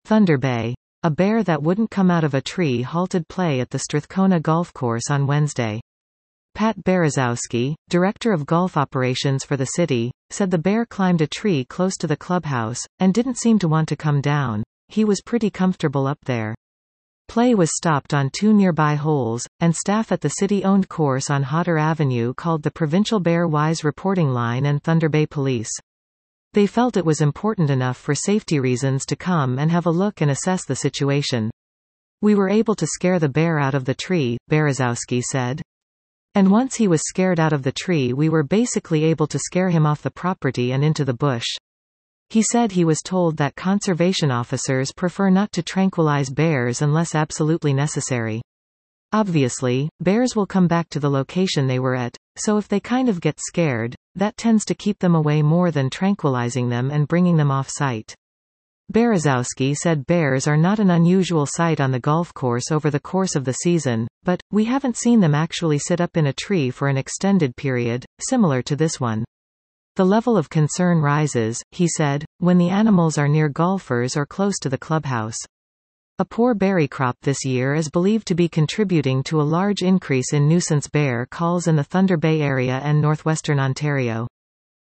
Thunder Bay. A bear that wouldn't come out of a tree halted play at the Strathcona Golf Course on Wednesday. Pat Berezowski, director of golf operations for the city, said the bear climbed a tree close to the clubhouse, and didn't seem to want to come down. He was pretty comfortable up there. Play was stopped on 2 nearby holes, and staff at the city-owned course on Hodder Avenue called the Provincial Bear Wise Reporting Line and Thunder Bay Police. They felt it was important enough for safety reasons to come and have a look and assess the situation. We were able to scare the bear out of the tree, Berezowski said. And once he was scared out of the tree, we were basically able to scare him off the property and into the bush. He said he was told that conservation officers prefer not to tranquilize bears unless absolutely necessary. Obviously, bears will come back to the location they were at, so if they kind of get scared, that tends to keep them away more than tranquilizing them and bringing them off-site. Berezowski said bears are not an unusual sight on the golf course over the course of the season, but, we haven't seen them actually sit up in a tree for an extended period, similar to this one. The level of concern rises, he said, when the animals are near golfers or close to the clubhouse. A poor berry crop this year is believed to be contributing to a large increase in nuisance bear calls in the Thunder Bay area and northwestern Ontario.